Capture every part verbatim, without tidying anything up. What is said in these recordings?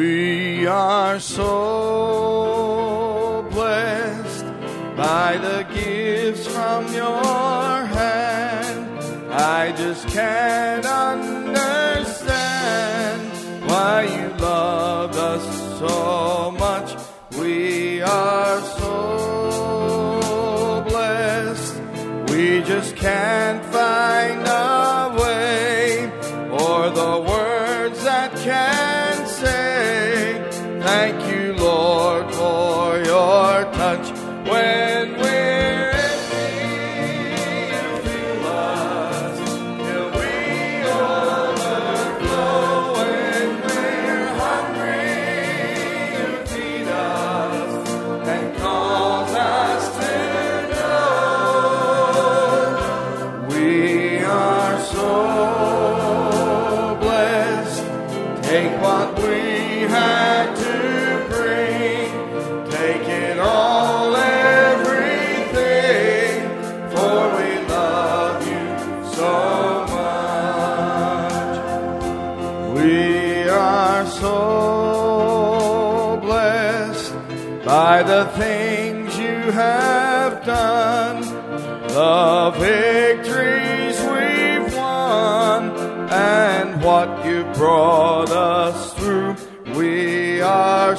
We are so blessed by the gifts from your hand. I just can't understand why you loved us so much. We are so blessed. We just can't find a way or the words that can say thank you, Lord, for your touch. When we're empty, you fill us till we overflow. When we're hungry, you feed us and cause us to know we are so blessed. Take what we had to bring, take it all, everything, for we love you so much. We are so blessed by the things you have done, the victories we've won, and what you brought us through. We are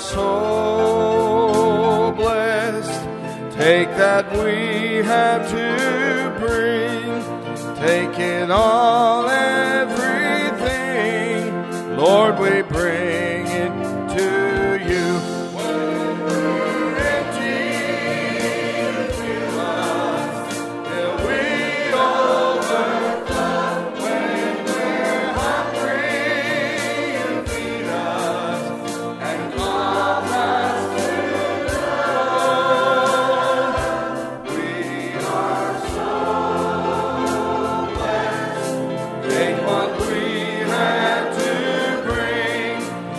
so blessed. Take that we have to bring, take it all, everything, Lord, we bring it to you. When we're empty, you fill us till we overflow. When we're hungry, you feed us and cause us to know we are so blessed. Take what we had to bring,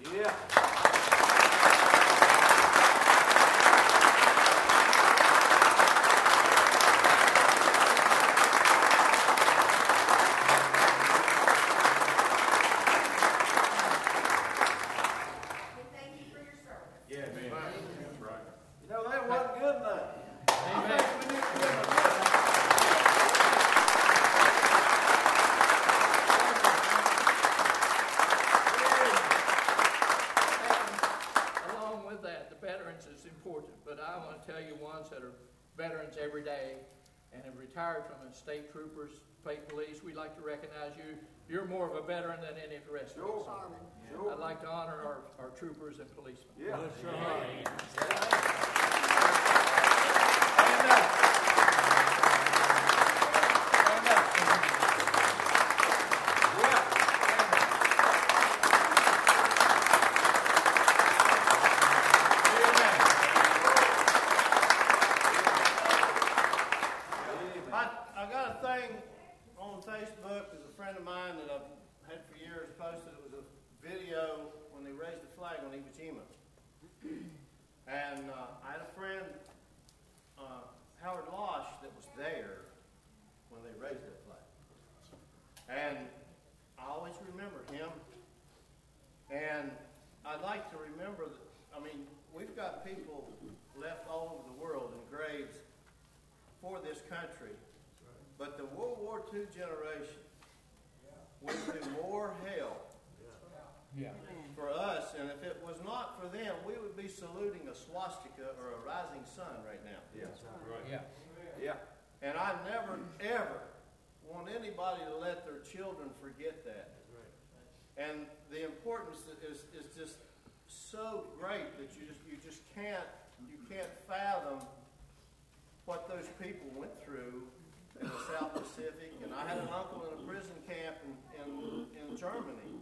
Yeah. Veterans every day and have retired from the state troopers, state police. We'd like to recognize you. You're more of a veteran than any of the rest sure. of us. Sure. I'd like to honor our, our troopers and policemen. Yeah. That's sure. right. Stand up. Stand up. Yeah. I got a thing on Facebook. There's a friend of mine that I've had for years posted. It was a video when they raised the flag on Iwo Jima. And uh, I had a friend, uh, Howard Losh, that was there when they raised that flag. And I always remember him. And I'd like to remember that, I mean, we've got people left all over the world in graves for this country. But the World War Two generation went through more hell Yeah. for us, and if it was not for them, we would be saluting a swastika or a rising sun right now. Yeah. Right. Yeah. Yeah. And I never, ever want anybody to let their children forget that. And the importance is, is just so great that you just you just can't you can't fathom what those people went through in the South Pacific. And I had an uncle in a prison camp in, in, in Germany.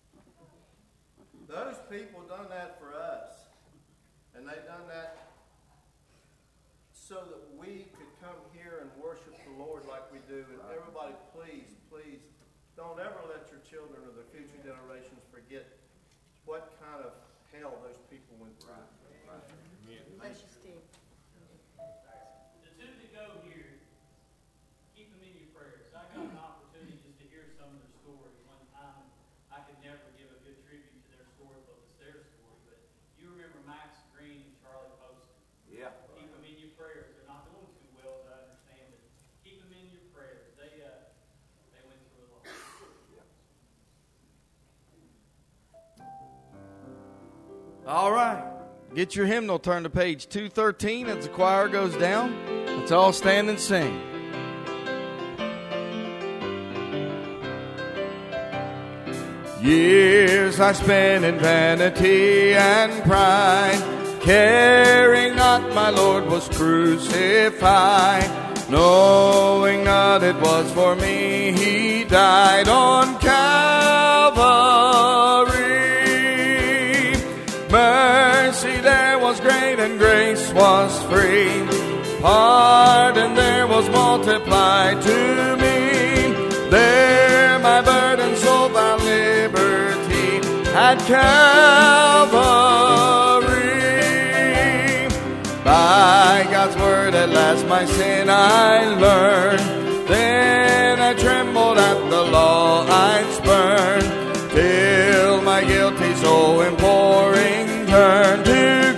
Those people done that for us. And they done that so that we could come here and worship the Lord like we do. And everybody, please, please, don't ever let your children or the future generations forget what kind of hell those people went through. Right. Right. Bless you, Steve. The two that go here, keep them in your prayers. I got an opportunity just to hear some of their stories one time. I could never give a good tribute to their story, but it's their story. But you remember Max Green and Charlie Poston. Yeah. Keep them in your prayers. They're not doing too well, as I understand, but keep them in your prayers. They uh, they went through a lot. All right. Get your hymnal, turn to page two thirteen as the choir goes down. Let's all stand and sing. Years I spent in vanity and pride, caring not my Lord was crucified, knowing not it was for me He died on Calvary. Mercy there was great and grace was free, pardon there was multiplied to me. There my burden soul found liberty at Calvary. By God's word at last my sin I learned, then I trembled at the law I'd spurned, till my guilty soul imploring turned to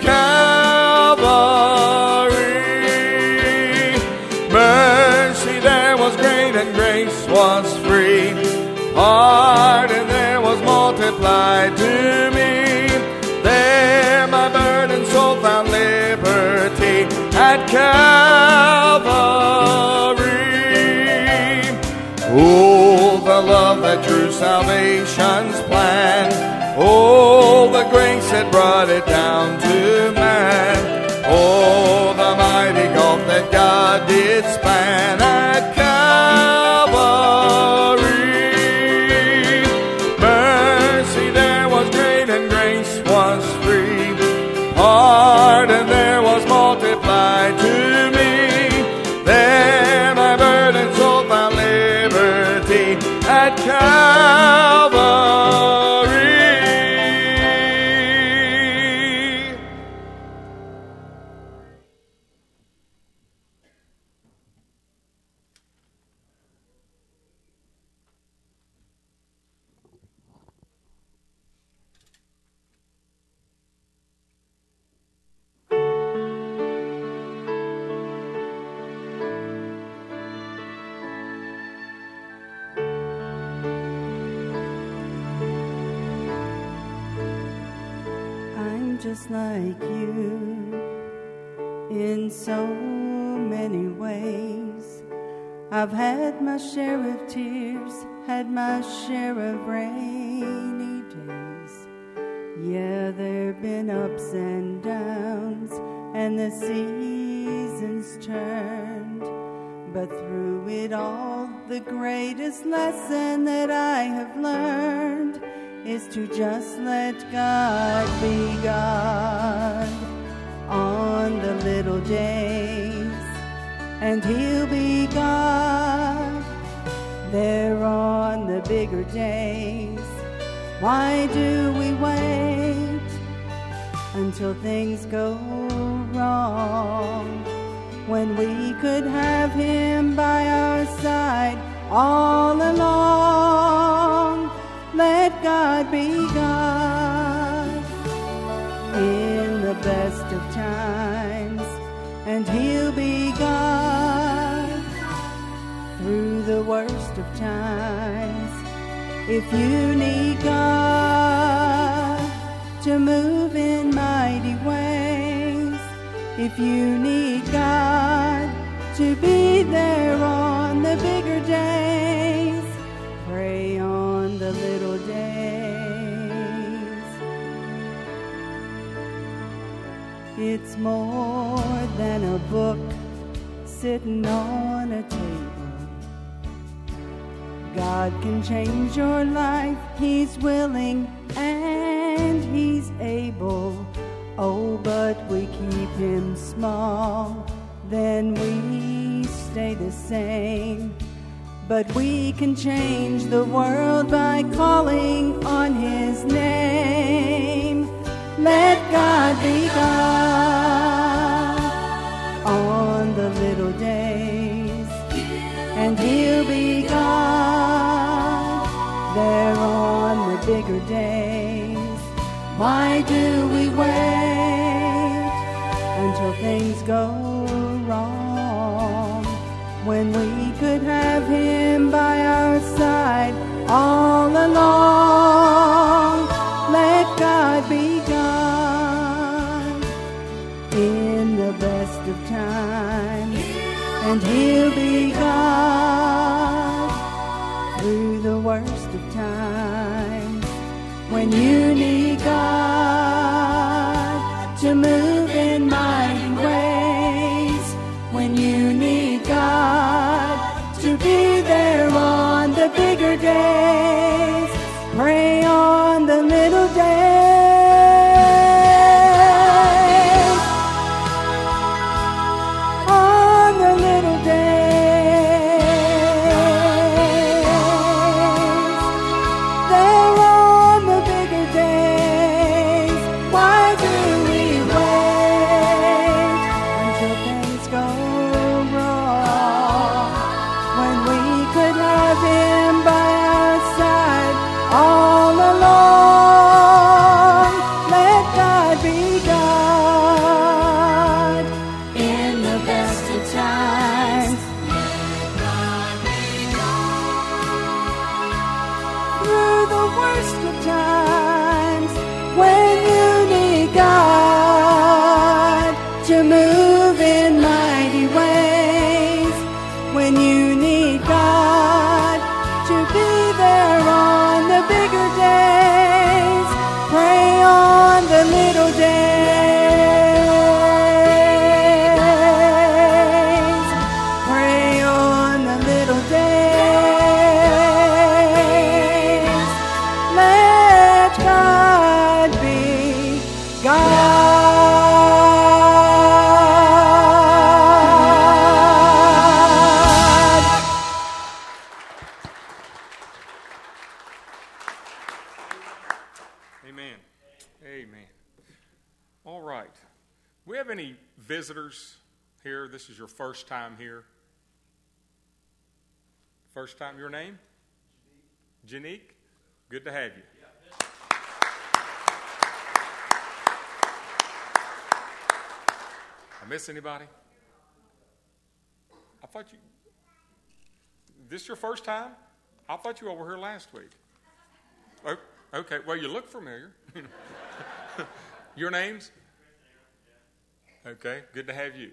Calvary. Mercy there was great and grace was free, pardon there was multiplied to me. There my burdened soul found liberty at Calvary. Oh, the love that drew salvation's plan, oh, the grace that brought it down to man, oh, the mighty gulf that God did span at Calvary. Mercy there was great and grace was free, pardon there was multiplied to me. There my burdened soul found liberty at Calvary. just like you in so many ways. I've had my share of tears, had my share of rainy days. Yeah, there've been ups and downs, and the seasons turned. But through it all, the greatest lesson that I have learned is to just let God be God on the little days, and He'll be God there on the bigger days. Why do we wait until things go wrong when we could have Him by our side all along? Let God be God in the best of times, and He'll be God through the worst of times. If you need God to move in mighty ways, if you need God to be there on the bigger days, pray on the little days. It's more than a book sitting on a table. God can change your life. He's willing and He's able. Oh, but we keep Him small, then we stay the same. But we can change the world by calling on His name. Let God be God on the little days, and He'll be God there on the bigger days. Why do we wait until things go wrong when we could have Him by our side all along? Let God be God in the best of times, and He'll be God through the worst of times. When you need God to move in mighty ways, when you need God to be there on the bigger days, pray on the little days. On the little days, there on the bigger days. Why do we wait until things go wrong when we could have Him by our side all along? Let God be God in the best of times, through the worst of times. When you need God to move in mighty ways, when you need God to be there on the bigger days, pray on the little days, pray on the little days. Let God be God. Amen. Amen. All right. We have any visitors here? This is your first time here? First time. Your name? Janique. Good to have you. I miss anybody? I thought you... This your first time? I thought you all were here last week. Oh, okay. Well, you look familiar. Your names? Okay, good to have you.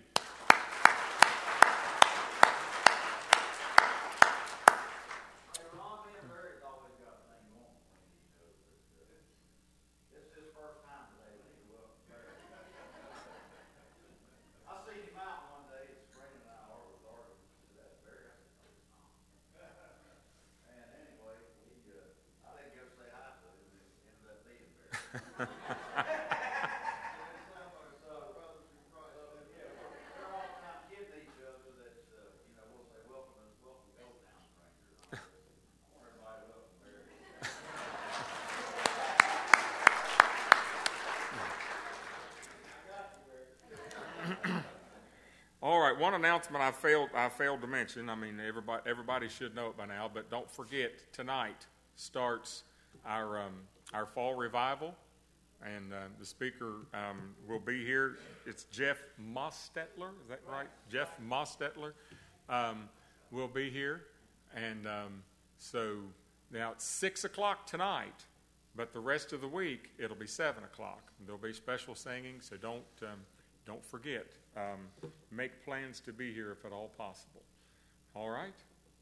All right, one announcement I failed I failed to mention. I mean, everybody everybody should know it by now, but don't forget, tonight starts our um, our fall revival, and uh, the speaker um, will be here. It's Jeff Mostetler, is that right? Jeff Mostetler um, will be here, and um, so now it's six o'clock tonight, but the rest of the week it'll be seven o'clock. There'll be special singing, so don't um, don't forget. Um, make plans to be here if at all possible. All right?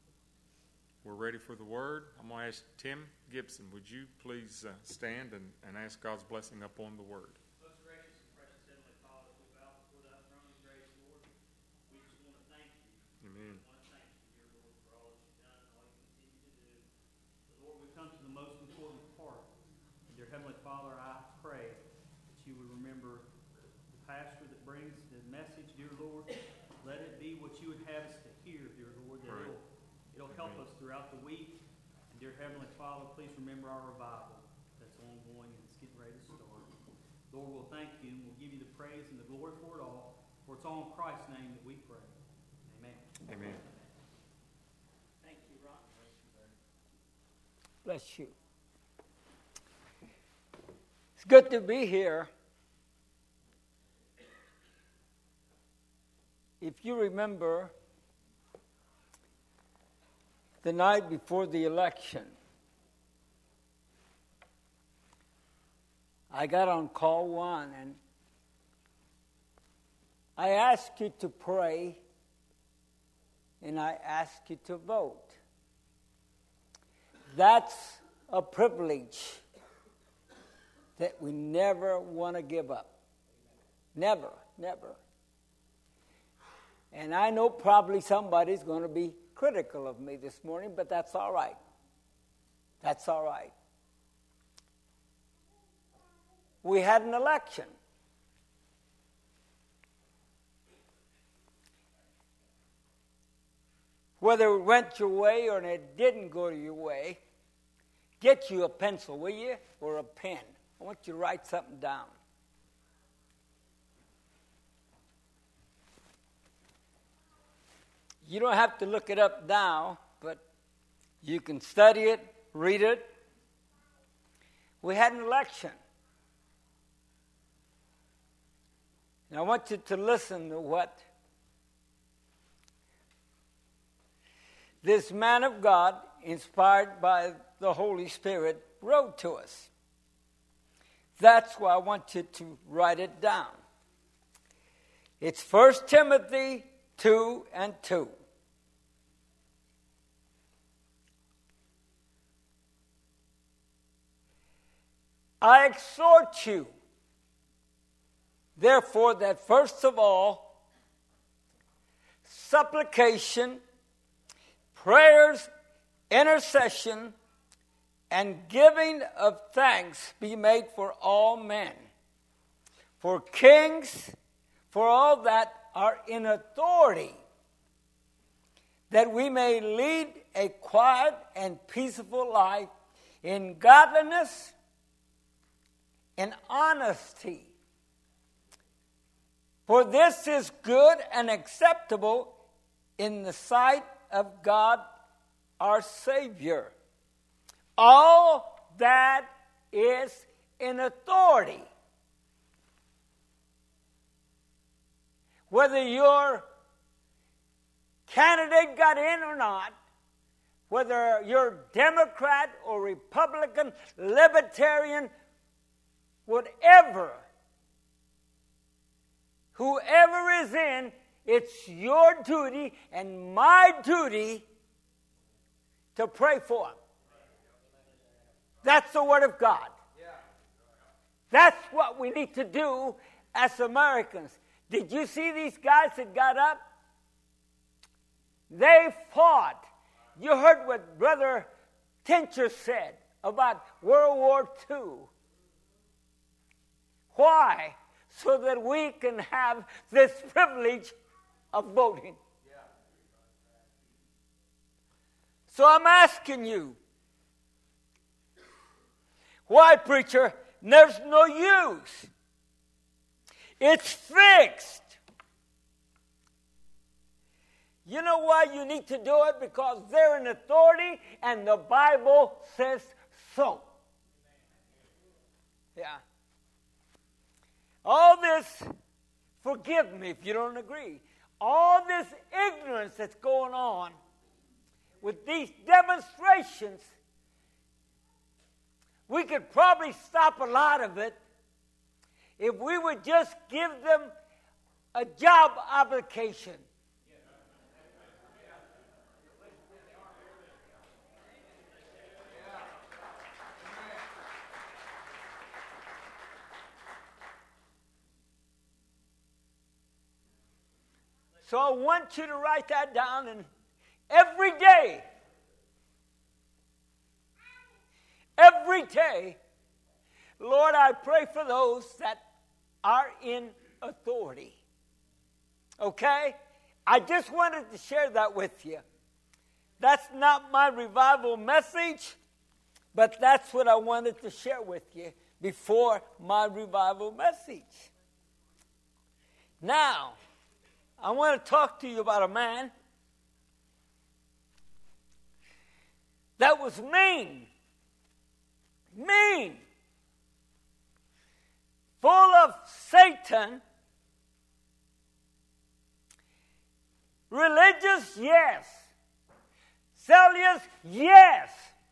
We're ready for the word. I'm going to ask Tim Gibson, would you please uh, stand and, and ask God's blessing upon the word? Most gracious and precious Heavenly Father, we bow before thy throne of grace, Lord. We just want to thank you. Amen. We want to thank you, dear Lord, for all that you've done and all you continue to do. But Lord, we come to the most important part. Dear Heavenly Father, I pray that you would remember the pastor that brings the message, dear Lord. Let it be what you would have us to hear, dear Lord, that Right. it'll, it'll help us throughout the week. And dear Heavenly Father, please remember our revival that's ongoing and it's getting ready to start. Lord, we'll thank you and we'll give you the praise and the glory for it all. For it's all in Christ's name that we pray. Amen. Amen. Thank you, Ron. Bless you. It's good to be here. If you remember, the night before the election, I got on call one and I asked you to pray and I asked you to vote. That's a privilege that we never want to give up. Never, never. And I know probably somebody's going to be critical of me this morning, but that's all right. That's all right. We had an election. Whether it went your way or it didn't go your way, get you a pencil, will you, or a pen. I want you to write something down. You don't have to look it up now, but you can study it, read it. We had an election. And I want you to listen to what this man of God, inspired by the Holy Spirit, wrote to us. That's why I want you to write it down. It's First Timothy two and two. I exhort you, therefore, that first of all, supplication, prayers, intercession, and giving of thanks be made for all men, for kings, for all that are in authority, that we may lead a quiet and peaceful life in godliness and honesty. For this is good and acceptable in the sight of God our Savior. All that is in authority. Whether your candidate got in or not, whether you're Democrat or Republican, Libertarian, whatever whoever is in, it's your duty and my duty to pray for them. That's the Word of God. That's what we need to do as Americans. Did you see these guys that got up? They fought. You heard what Brother Tincher said about World War Two. Why? So that we can have this privilege of voting. So I'm asking you, why, preacher? There's no use. It's fixed. You know why you need to do it? Because they're in authority and the Bible says so. Yeah. All this, forgive me if you don't agree, all this ignorance that's going on with these demonstrations, we could probably stop a lot of it if we would just give them a job application. So I want you to write that down, and every day, every day, Lord, I pray for those that are in authority. Okay? I just wanted to share that with you. That's not my revival message, but that's what I wanted to share with you before my revival message. Now, I want to talk to you about a man that was mean, mean, full of Satan, religious, yes, zealous, yes.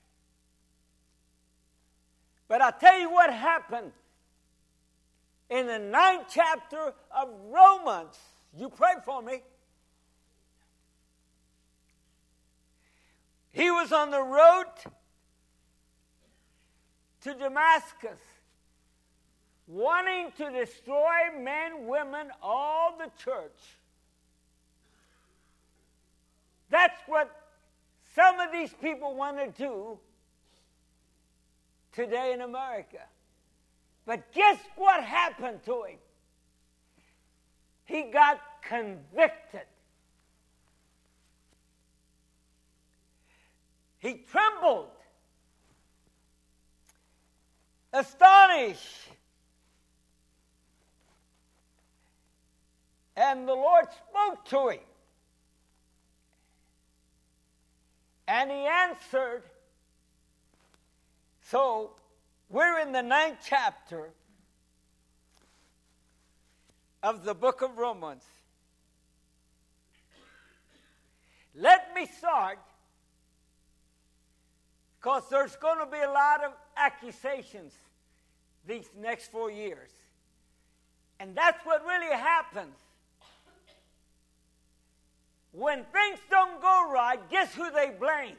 But I'll tell you what happened in the ninth chapter of Romans. You pray for me. He was on the road to Damascus, wanting to destroy men, women, all the church. That's what some of these people want to do today in America. But guess what happened to him? He got convicted. He trembled, astonished. And the Lord spoke to him. And he answered. So, we're in the ninth chapter of the book of Romans. Let me start, because there's going to be a lot of accusations these next four years. And that's what really happens. When things don't go right, guess who they blame?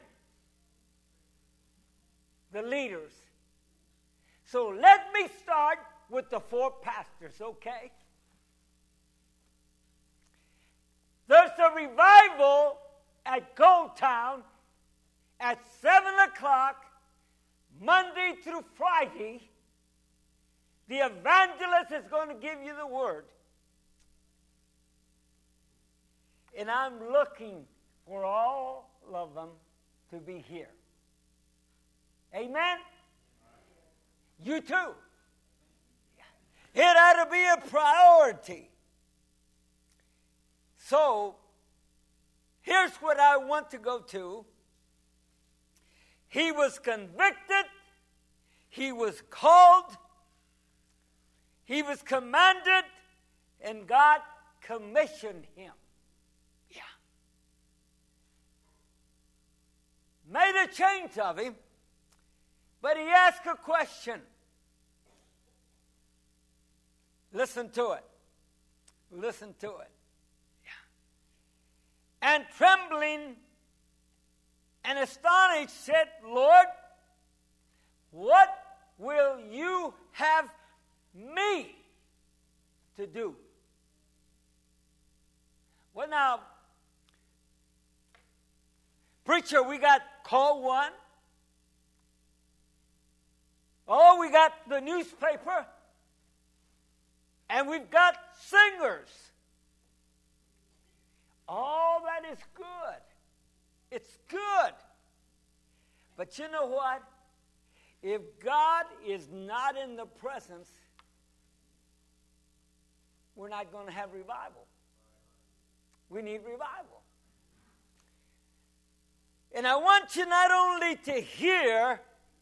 The leaders. So let me start with the four pastors, okay? There's a revival at Gold Town at seven o'clock, Monday through Friday. The evangelist is going to give you the word. And I'm looking for all of them to be here. Amen? You too. It ought to be a priority. So, here's what I want to go to. He was convicted. He was called. He was commanded. And God commissioned him. Yeah. Made a change of him. But he asked a question. Listen to it. Listen to it. Yeah. And trembling and astonished said, Lord, what will you have me to do? Well, now, preacher, we got call one. Oh, we got the newspaper. And we've got singers. All that is good. It's good. But you know what? If God is not in the presence, we're not going to have revival. We need revival. And I want you not only to hear,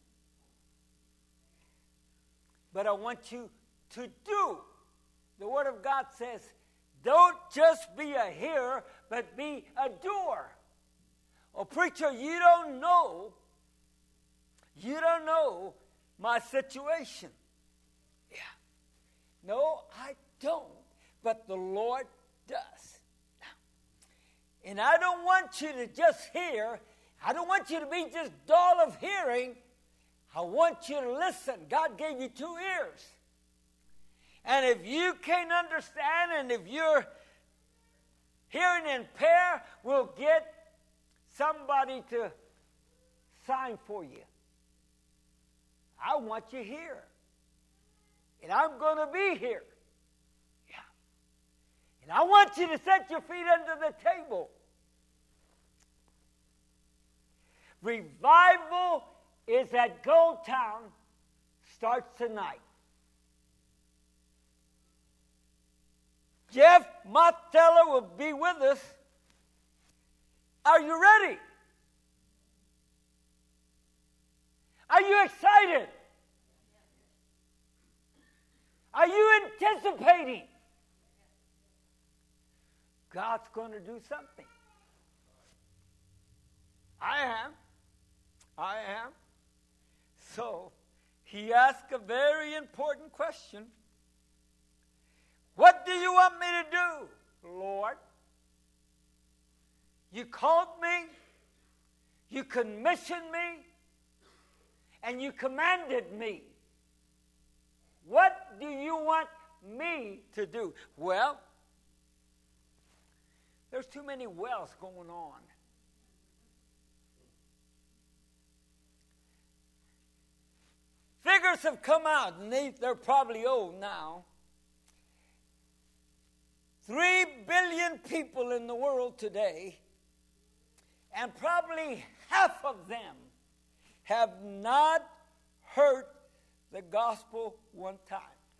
but I want you to do. The Word of God says, don't just be a hearer, but be a doer. Oh, preacher, you don't know, you don't know my situation. Yeah. No, I don't, but the Lord does. And I don't want you to just hear. I don't want you to be just dull of hearing. I want you to listen. God gave you two ears. And if you can't understand, and if you're hearing impaired, we'll get somebody to sign for you. I want you here. And I'm going to be here. Yeah. And I want you to set your feet under the table. Revival is at Gold Town, starts tonight. Jeff Mosteller will be with us. Are you ready? Are you excited? Are you anticipating? God's going to do something. I am. I am. So, he asked a very important question. What do you want me to do, Lord? You called me, you commissioned me, and you commanded me. What do you want me to do? Well, there's too many wells going on. Figures have come out, and they, they're probably old now. Three billion people in the world today, and probably half of them have not heard the gospel one time.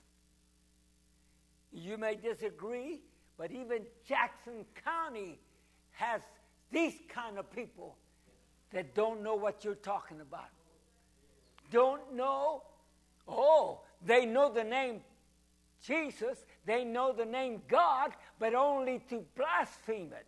You may disagree, but even Jackson County has these kind of people that don't know what you're talking about. Don't know. Oh, they know the name Jesus. They know the name God, but only to blaspheme it.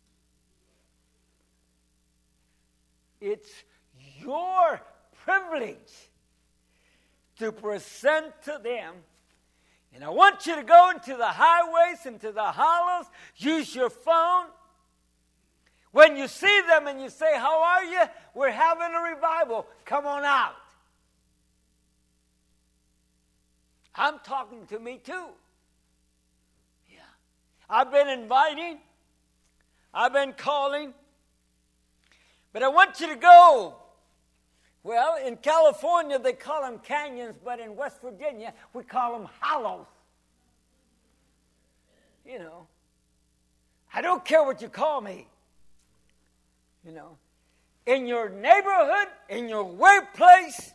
It's your privilege to present to them. And I want you to go into the highways, into the hollows, use your phone. When you see them and you say, how are you? We're having a revival. Come on out. I'm talking to me too. Yeah. I've been inviting. I've been calling. But I want you to go. Well, in California, they call them canyons, but in West Virginia, we call them hollows. You know, I don't care what you call me. You know, in your neighborhood, in your workplace.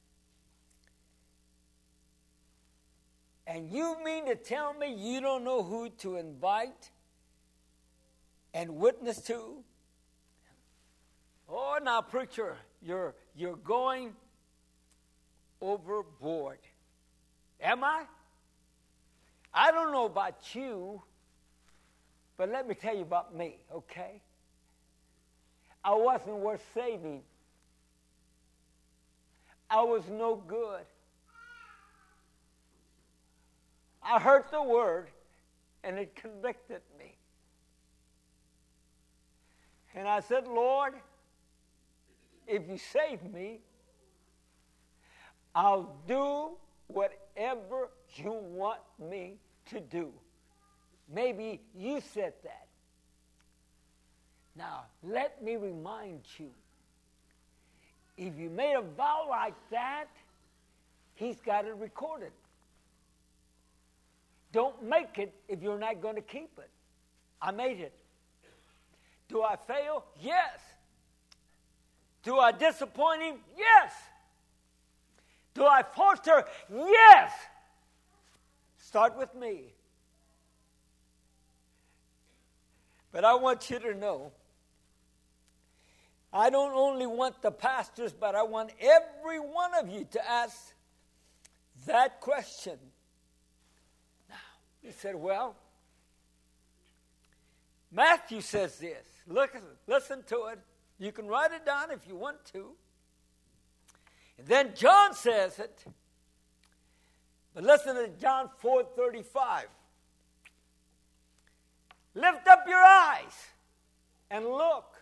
And you mean to tell me you don't know who to invite and witness to? Oh, now, preacher, you're you're going overboard. Am I? I don't know about you, but let me tell you about me, okay? I wasn't worth saving. I was no good. I heard the word, and it convicted me. And I said, Lord, if you save me, I'll do whatever you want me to do. Maybe you said that. Now, let me remind you, if you made a vow like that, he's got it recorded. Don't make it if you're not going to keep it. I made it. Do I fail? Yes. Do I disappoint him? Yes. Do I falter? Yes. Start with me. But I want you to know, I don't only want the pastors, but I want every one of you to ask that question. Now, he said, well, Matthew says this. Look, listen to it. You can write it down if you want to. And then John says it. But listen to John four thirty-five. Lift up your eyes and look.